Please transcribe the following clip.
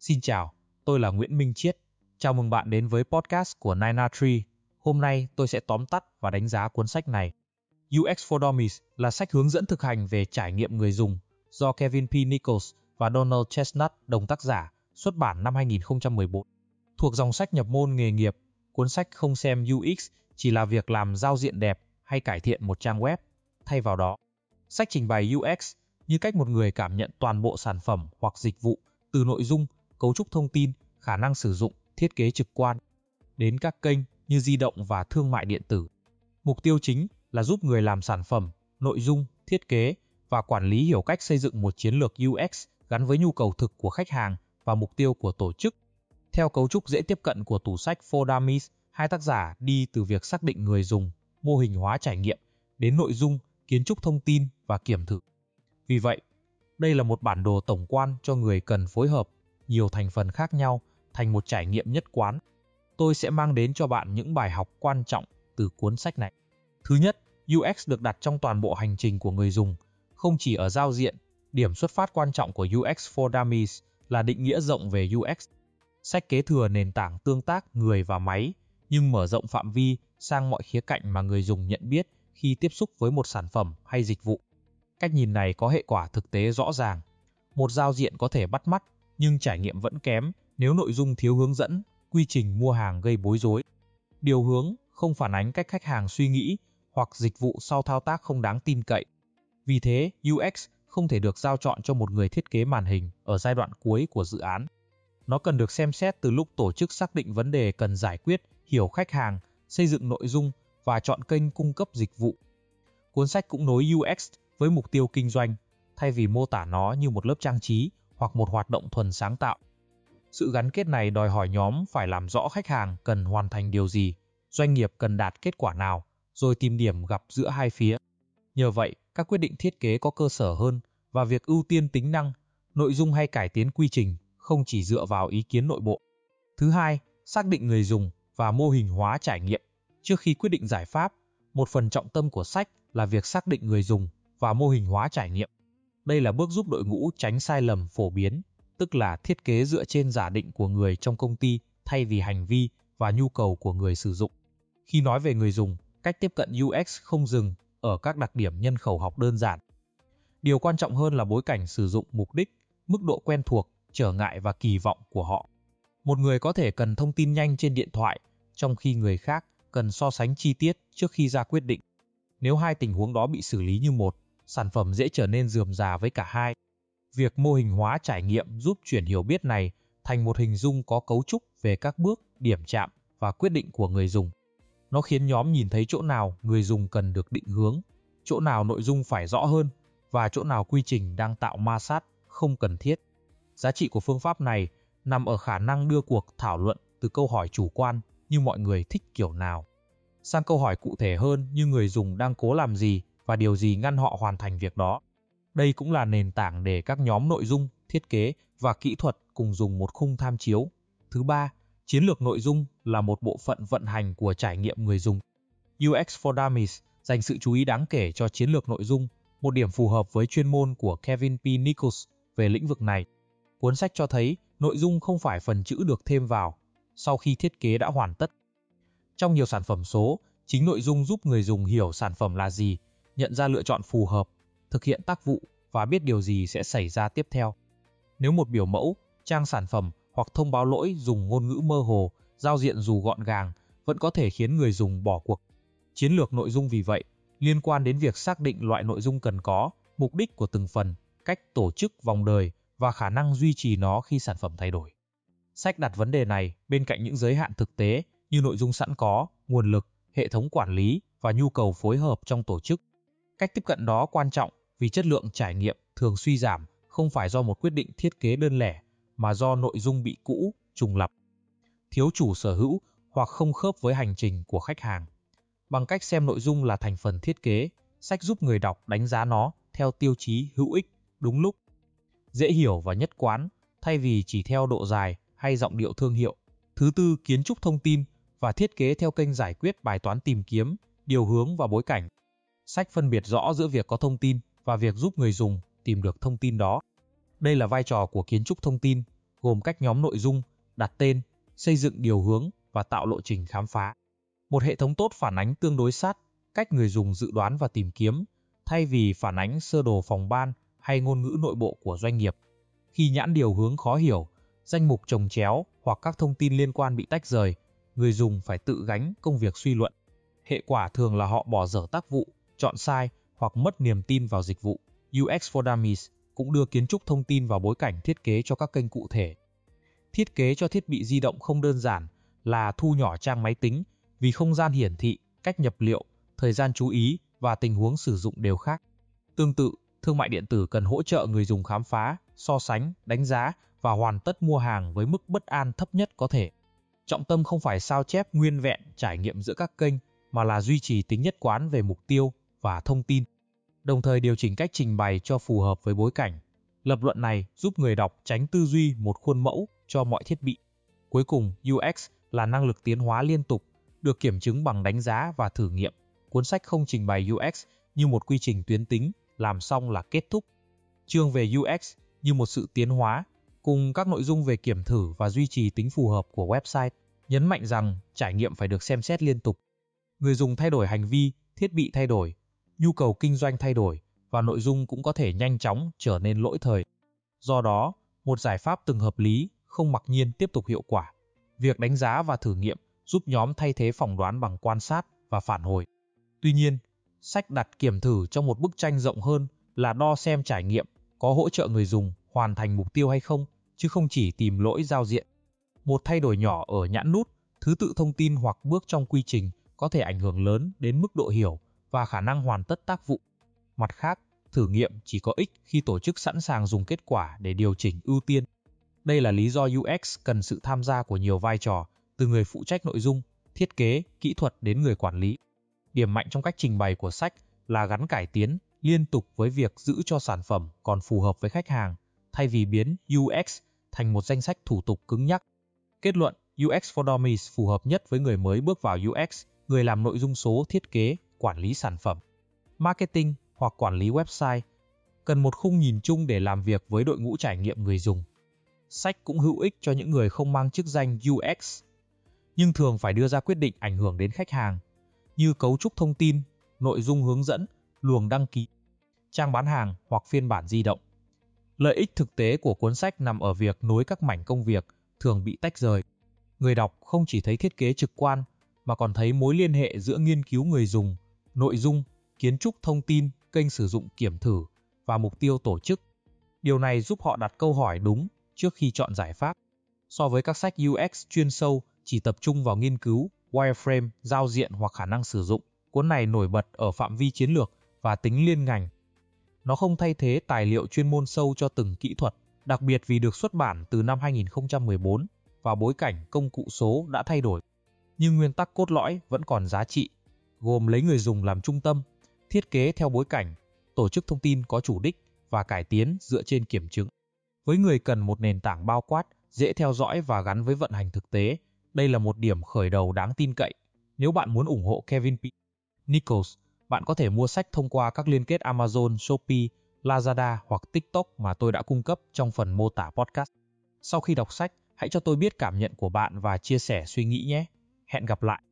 Xin chào, tôi là Nguyễn Minh Chiết. Chào mừng bạn đến với podcast của 9R3. Hôm nay tôi sẽ tóm tắt và đánh giá cuốn sách này. UX for Dummies là sách hướng dẫn thực hành về trải nghiệm người dùng do Kevin P. Nichols và Donald Chestnut đồng tác giả, xuất bản năm 2014. Thuộc dòng sách nhập môn nghề nghiệp, cuốn sách không xem UX chỉ là việc làm giao diện đẹp hay cải thiện một trang web. Thay vào đó, sách trình bày UX như cách một người cảm nhận toàn bộ sản phẩm hoặc dịch vụ, từ nội dung, cấu trúc thông tin, khả năng sử dụng, thiết kế trực quan, đến các kênh như di động và thương mại điện tử. Mục tiêu chính là giúp người làm sản phẩm, nội dung, thiết kế và quản lý hiểu cách xây dựng một chiến lược UX gắn với nhu cầu thực của khách hàng và mục tiêu của tổ chức. Theo cấu trúc dễ tiếp cận của tủ sách For Dummies, hai tác giả đi từ việc xác định người dùng, mô hình hóa trải nghiệm, đến nội dung, kiến trúc thông tin và kiểm thử. Vì vậy, đây là một bản đồ tổng quan cho người cần phối hợp nhiều thành phần khác nhau thành một trải nghiệm nhất quán. Tôi sẽ mang đến cho bạn những bài học quan trọng từ cuốn sách này. Thứ nhất, UX được đặt trong toàn bộ hành trình của người dùng, không chỉ ở giao diện. Điểm xuất phát quan trọng của UX for Dummies là định nghĩa rộng về UX. Sách kế thừa nền tảng tương tác người và máy, nhưng mở rộng phạm vi sang mọi khía cạnh mà người dùng nhận biết khi tiếp xúc với một sản phẩm hay dịch vụ. Cách nhìn này có hệ quả thực tế rõ ràng. Một giao diện có thể bắt mắt, nhưng trải nghiệm vẫn kém nếu nội dung thiếu hướng dẫn, quy trình mua hàng gây bối rối. Điều hướng không phản ánh cách khách hàng suy nghĩ hoặc dịch vụ sau thao tác không đáng tin cậy. Vì thế, UX không thể được giao chọn cho một người thiết kế màn hình ở giai đoạn cuối của dự án. Nó cần được xem xét từ lúc tổ chức xác định vấn đề cần giải quyết, hiểu khách hàng, xây dựng nội dung và chọn kênh cung cấp dịch vụ. Cuốn sách cũng nối UX với mục tiêu kinh doanh, thay vì mô tả nó như một lớp trang trí hoặc một hoạt động thuần sáng tạo. Sự gắn kết này đòi hỏi nhóm phải làm rõ khách hàng cần hoàn thành điều gì, doanh nghiệp cần đạt kết quả nào, rồi tìm điểm gặp giữa hai phía. Nhờ vậy, các quyết định thiết kế có cơ sở hơn và việc ưu tiên tính năng, nội dung hay cải tiến quy trình không chỉ dựa vào ý kiến nội bộ. Thứ hai, xác định người dùng và mô hình hóa trải nghiệm. Trước khi quyết định giải pháp, một phần trọng tâm của sách là việc xác định người dùng và mô hình hóa trải nghiệm. Đây là bước giúp đội ngũ tránh sai lầm phổ biến, tức là thiết kế dựa trên giả định của người trong công ty thay vì hành vi và nhu cầu của người sử dụng. Khi nói về người dùng, cách tiếp cận UX không dừng ở các đặc điểm nhân khẩu học đơn giản. Điều quan trọng hơn là bối cảnh sử dụng, mục đích, mức độ quen thuộc, trở ngại và kỳ vọng của họ. Một người có thể cần thông tin nhanh trên điện thoại, trong khi người khác cần so sánh chi tiết trước khi ra quyết định. Nếu hai tình huống đó bị xử lý như một, sản phẩm dễ trở nên rườm rà với cả hai. Việc mô hình hóa trải nghiệm giúp chuyển hiểu biết này thành một hình dung có cấu trúc về các bước, điểm chạm và quyết định của người dùng. Nó khiến nhóm nhìn thấy chỗ nào người dùng cần được định hướng, chỗ nào nội dung phải rõ hơn và chỗ nào quy trình đang tạo ma sát không cần thiết. Giá trị của phương pháp này nằm ở khả năng đưa cuộc thảo luận từ câu hỏi chủ quan như mọi người thích kiểu nào, sang câu hỏi cụ thể hơn như người dùng đang cố làm gì và điều gì ngăn họ hoàn thành việc đó. Đây cũng là nền tảng để các nhóm nội dung, thiết kế và kỹ thuật cùng dùng một khung tham chiếu. Thứ ba, chiến lược nội dung là một bộ phận vận hành của trải nghiệm người dùng. UX for Dummies dành sự chú ý đáng kể cho chiến lược nội dung, một điểm phù hợp với chuyên môn của Kevin P. Nichols về lĩnh vực này. Cuốn sách cho thấy nội dung không phải phần chữ được thêm vào sau khi thiết kế đã hoàn tất. Trong nhiều sản phẩm số, chính nội dung giúp người dùng hiểu sản phẩm là gì, nhận ra lựa chọn phù hợp, thực hiện tác vụ và biết điều gì sẽ xảy ra tiếp theo. Nếu một biểu mẫu, trang sản phẩm hoặc thông báo lỗi dùng ngôn ngữ mơ hồ, giao diện dù gọn gàng vẫn có thể khiến người dùng bỏ cuộc. Chiến lược nội dung vì vậy liên quan đến việc xác định loại nội dung cần có, mục đích của từng phần, cách tổ chức vòng đời và khả năng duy trì nó khi sản phẩm thay đổi. Sách đặt vấn đề này bên cạnh những giới hạn thực tế như nội dung sẵn có, nguồn lực, hệ thống quản lý và nhu cầu phối hợp trong tổ chức. Cách tiếp cận đó quan trọng vì chất lượng trải nghiệm thường suy giảm không phải do một quyết định thiết kế đơn lẻ mà do nội dung bị cũ, trùng lặp, thiếu chủ sở hữu hoặc không khớp với hành trình của khách hàng. Bằng cách xem nội dung là thành phần thiết kế, sách giúp người đọc đánh giá nó theo tiêu chí hữu ích, đúng lúc, dễ hiểu và nhất quán, thay vì chỉ theo độ dài hay giọng điệu thương hiệu. Thứ tư, kiến trúc thông tin và thiết kế theo kênh giải quyết bài toán tìm kiếm, điều hướng và bối cảnh. Sách phân biệt rõ giữa việc có thông tin và việc giúp người dùng tìm được thông tin đó. Đây là vai trò của kiến trúc thông tin, gồm cách nhóm nội dung, đặt tên, xây dựng điều hướng và tạo lộ trình khám phá. Một hệ thống tốt phản ánh tương đối sát cách người dùng dự đoán và tìm kiếm, thay vì phản ánh sơ đồ phòng ban hay ngôn ngữ nội bộ của doanh nghiệp. Khi nhãn điều hướng khó hiểu, danh mục chồng chéo hoặc các thông tin liên quan bị tách rời, người dùng phải tự gánh công việc suy luận. Hệ quả thường là họ bỏ dở tác vụ, chọn sai hoặc mất niềm tin vào dịch vụ. UX for Dummies cũng đưa kiến trúc thông tin vào bối cảnh thiết kế cho các kênh cụ thể. Thiết kế cho thiết bị di động không đơn giản là thu nhỏ trang máy tính, vì không gian hiển thị, cách nhập liệu, thời gian chú ý và tình huống sử dụng đều khác. Tương tự, thương mại điện tử cần hỗ trợ người dùng khám phá, so sánh, đánh giá và hoàn tất mua hàng với mức bất an thấp nhất có thể. Trọng tâm không phải sao chép nguyên vẹn trải nghiệm giữa các kênh, mà là duy trì tính nhất quán về mục tiêu và thông tin, đồng thời điều chỉnh cách trình bày cho phù hợp với bối cảnh. Lập luận này giúp người đọc tránh tư duy một khuôn mẫu cho mọi thiết bị. Cuối cùng, UX là năng lực tiến hóa liên tục, được kiểm chứng bằng đánh giá và thử nghiệm. Cuốn sách không trình bày UX như một quy trình tuyến tính, làm xong là kết thúc. Chương về UX như một sự tiến hóa, cùng các nội dung về kiểm thử và duy trì tính phù hợp của website, nhấn mạnh rằng trải nghiệm phải được xem xét liên tục. Người dùng thay đổi hành vi, thiết bị thay đổi, nhu cầu kinh doanh thay đổi, và nội dung cũng có thể nhanh chóng trở nên lỗi thời. Do đó, một giải pháp từng hợp lý, không mặc nhiên tiếp tục hiệu quả. Việc đánh giá và thử nghiệm giúp nhóm thay thế phỏng đoán bằng quan sát và phản hồi. Tuy nhiên, sách đặt kiểm thử trong một bức tranh rộng hơn là đo xem trải nghiệm có hỗ trợ người dùng hoàn thành mục tiêu hay không, chứ không chỉ tìm lỗi giao diện. Một thay đổi nhỏ ở nhãn nút, thứ tự thông tin hoặc bước trong quy trình có thể ảnh hưởng lớn đến mức độ hiểu và khả năng hoàn tất tác vụ. Mặt khác, thử nghiệm chỉ có ích khi tổ chức sẵn sàng dùng kết quả để điều chỉnh ưu tiên. Đây là lý do UX cần sự tham gia của nhiều vai trò, từ người phụ trách nội dung, thiết kế, kỹ thuật đến người quản lý. Điểm mạnh trong cách trình bày của sách là gắn cải tiến liên tục với việc giữ cho sản phẩm còn phù hợp với khách hàng, thay vì biến UX thành một danh sách thủ tục cứng nhắc. Kết luận, UX for Dummies phù hợp nhất với người mới bước vào UX, người làm nội dung số, thiết kế, quản lý sản phẩm, marketing hoặc quản lý website, cần một khung nhìn chung để làm việc với đội ngũ trải nghiệm người dùng. Sách cũng hữu ích cho những người không mang chức danh UX, nhưng thường phải đưa ra quyết định ảnh hưởng đến khách hàng, như cấu trúc thông tin, nội dung hướng dẫn, luồng đăng ký, trang bán hàng hoặc phiên bản di động. Lợi ích thực tế của cuốn sách nằm ở việc nối các mảnh công việc thường bị tách rời. Người đọc không chỉ thấy thiết kế trực quan, mà còn thấy mối liên hệ giữa nghiên cứu người dùng, nội dung, kiến trúc thông tin, kênh sử dụng kiểm thử và mục tiêu tổ chức. Điều này giúp họ đặt câu hỏi đúng trước khi chọn giải pháp. So với các sách UX chuyên sâu chỉ tập trung vào nghiên cứu, wireframe, giao diện hoặc khả năng sử dụng, cuốn này nổi bật ở phạm vi chiến lược và tính liên ngành. Nó không thay thế tài liệu chuyên môn sâu cho từng kỹ thuật, đặc biệt vì được xuất bản từ năm 2014 vào bối cảnh công cụ số đã thay đổi. Nhưng nguyên tắc cốt lõi vẫn còn giá trị, gồm lấy người dùng làm trung tâm, thiết kế theo bối cảnh, tổ chức thông tin có chủ đích và cải tiến dựa trên kiểm chứng. Với người cần một nền tảng bao quát, dễ theo dõi và gắn với vận hành thực tế, đây là một điểm khởi đầu đáng tin cậy. Nếu bạn muốn ủng hộ Kevin P. Nichols, bạn có thể mua sách thông qua các liên kết Amazon, Shopee, Lazada hoặc TikTok mà tôi đã cung cấp trong phần mô tả podcast. Sau khi đọc sách, hãy cho tôi biết cảm nhận của bạn và chia sẻ suy nghĩ nhé. Hẹn gặp lại!